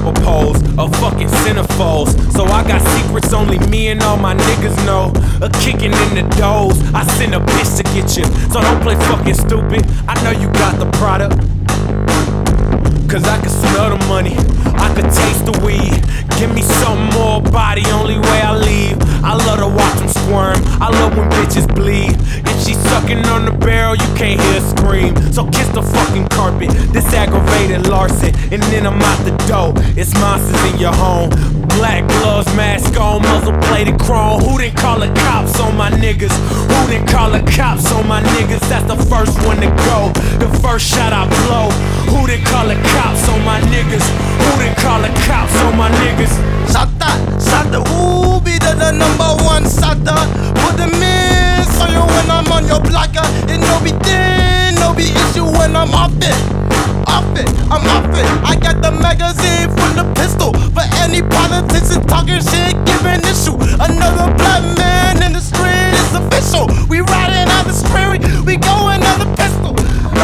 double poles of fucking centerfolds. So I got secrets only me and all my niggas know. A kicking in the doors, I send a bitch to get you. So don't play fucking stupid, I know you got the product. Cause I can smell the money, I can taste the weed. Give me some more body, only way I leave. I love to watch them squirm, I love when bitches bleed. If she sucking on the barrel, you can't hear her scream. So kiss the fucking carpet, this aggravated larceny. And then I'm out the door, it's monsters in your home. Black gloves, mask on, muzzle plated chrome. Who didn't call the cops on my niggas? Who didn't call the cops on my niggas? That's the first one to go, the first shot I blow. Who didn't call the cops on my niggas? Who didn't call the cops on my niggas? Shot who be the number one shotter? Put them in, so you when I'm on your blocker. It no be thin, no be issue when I'm off it. I'm off it. I got the magazine full of pistol, but any politician talking shit give an issue. Another black man in the street is official. We riding on the street, we going on the pistol.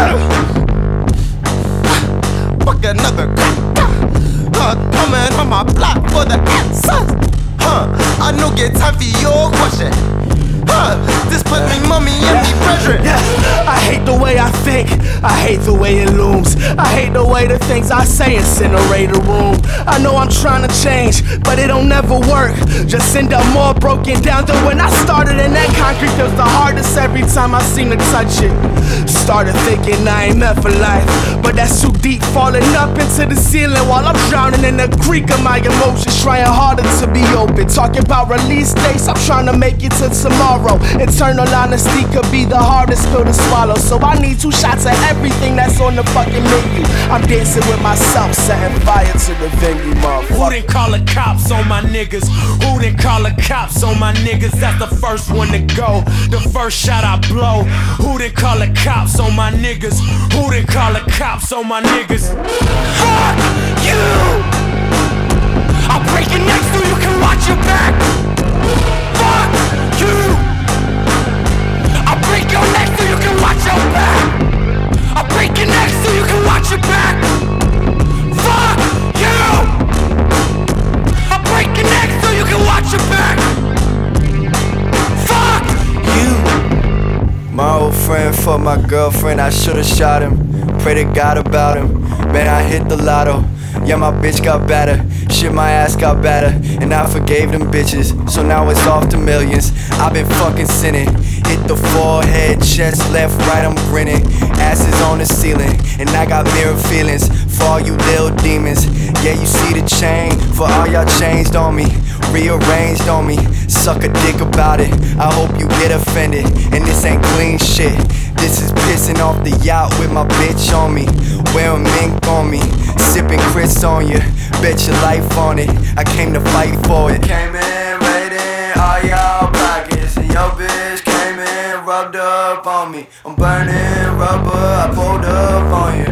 Fuck another crack. Coming on my block for the answers. I no get time for your question. This put me mommy in me pressure. I hate the way I think, I hate the way it looms. I hate the way the things I say incinerate a room. I know I'm trying to change, but it don't never work. Just end up more broken down than when I started. And that concrete feels the hardest every time I seem to touch it. Started thinking I ain't meant for life, but that's too deep, falling up into the ceiling while I'm drowning in the creek of my emotions, trying harder to be open. Talking about release dates, I'm trying to make it to tomorrow. Eternal honesty could be the hardest pill to swallow. So I need 2 shots of everything that's on the fucking menu. I'm dancing with myself, setting fire to the venue, motherfucker. Who didn't call the cops on my niggas? Who didn't call the cops on my niggas? That's the first one to go, the first shot I blow. Who didn't call the cops on my niggas? Who didn't call the cops on my niggas? Fuck you! I'll break your neck so you can watch your back. Fuck you! I'll break your neck so you can watch your back. I'll break your neck so you can watch your back. Fuck you! I'll break your neck so you can watch your back. Fuck you! My old friend fucked my girlfriend, I should've shot him. Pray to God about him, man, I hit the lotto. Yeah, my bitch got better, shit, my ass got better. And I forgave them bitches, so now it's off to millions. I've been fucking sinning, hit the forehead, chest, left, right, I'm grinning. Asses on the ceiling, and I got mirror feelings for all you little demons. Yeah, you see the chain, for all y'all changed on me, rearranged on me. Suck a dick about it, I hope you get offended. And this ain't clean shit, this is pissing off the yacht with my bitch on me, wearing mink on me, sipping Chris on you, bet your life on it. I came to fight for it. Came in, raiding all y'all pockets, and your bitch came in, rubbed up on me. I'm burning rubber, I pulled up on you.